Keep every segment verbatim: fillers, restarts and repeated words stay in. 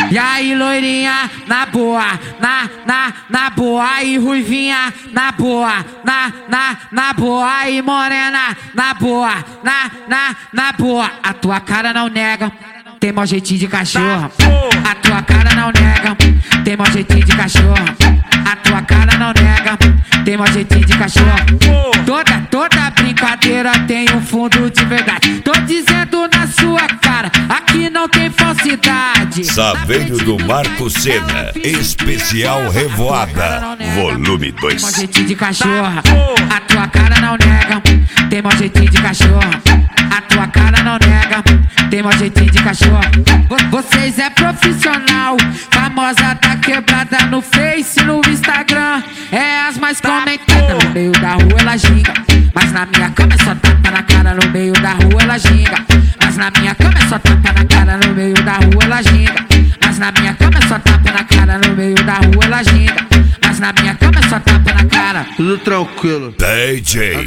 E aí, loirinha, na boa, na, na, na boa. E ruivinha, na boa, na, na, na boa. E morena, na boa, na, na, na boa. A tua cara não nega, tem mau jeitinho de cachorro. A tua cara não nega, tem mau jeitinho de cachorro. A tua cara não nega, tem mau jeitinho de cachorro. Toda, toda brincadeira tem um fundo de verdade. Tô dizendo na sua cara, aqui não tem falsidade. Saveiro do Marco Senna, especial Revoada, volume dois. Tem mau jeitinho de cachorro. A tua cara não nega, tem mau jeitinho de cachorro. A tua cara não nega, tem mau jeitinho de cachorro. Vocês é profissional, famosa tá quebrada no Face, no Instagram. É as mais comentadas, no meio da rua ela ginga. Mas na minha cama é só tapa na cara, no meio da rua ela ginga. Mas na minha cama é só tapa na cara, no meio da rua ela ginga. Mas na minha cama é só tapa na cara, no meio da rua ela ginga. Mas na minha cama é só tapa na cara. Tudo tranquilo. D J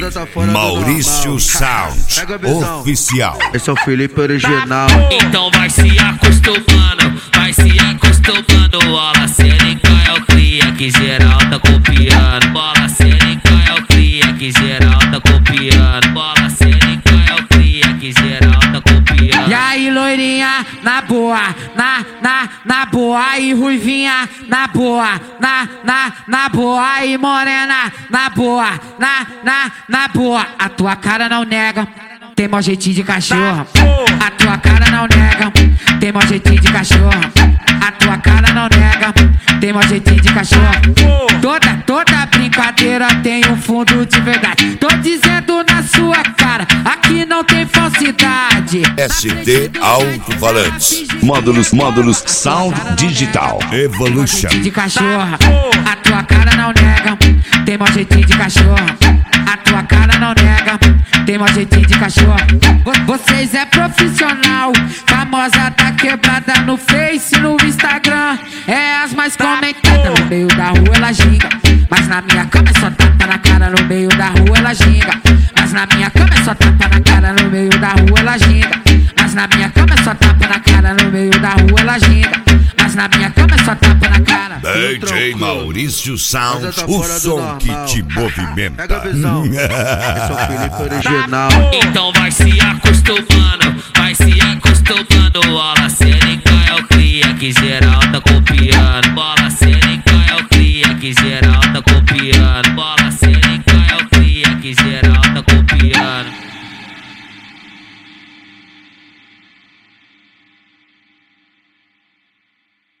Maurício Sound oficial. Esse é o Felipe original. Então vai se acostumando, vai se acostumando. Bola cênica é o cria que geral tá copiando. Bola cênica é o cria que geral tá copiando. Bola cênica é o cria que geral tá copiando. E aí, loirinha, na boa, na, na, na boa. E ruivinha, na boa, na, na, na boa. E morena, na boa, na, na, na boa. A tua cara não nega, tem mau jeitinho de cachorro. A tua cara não nega, tem mau jeitinho de cachorro. A tua cara não nega, tem mau jeitinho de cachorro. Toda, toda brincadeira tem um fundo de verdade. Tô dizendo na sua cara, aqui não tem falsidade. S D Alto-Falantes, Módulos, módulos, Sound Digital Evolution. De cachorro. A tua cara não nega, tem mau jeitinho de cachorro. A tua cara não nega, tem mau jeitinho de cachorro. Vocês é profissional, famosa tá quebrada no Face, no Instagram. É as mais comentadas, no meio da rua ela ginga. Mas na minha cama é só tapa na cara, no meio da rua ela ginga. Mas na minha cama é só tapa na cara, no meio da rua ela ginga. Mas na minha cama é só tapa na cara, no meio da rua ela ginga. Mas na minha cama é só tapa na cara. D J Maurício Sound, o som que te movimenta. Pega a visão. Esse é o Felipe original. Então vai se acostumando, vai se acostumando. Bola cênica é o cria que geral tá copiando. Bola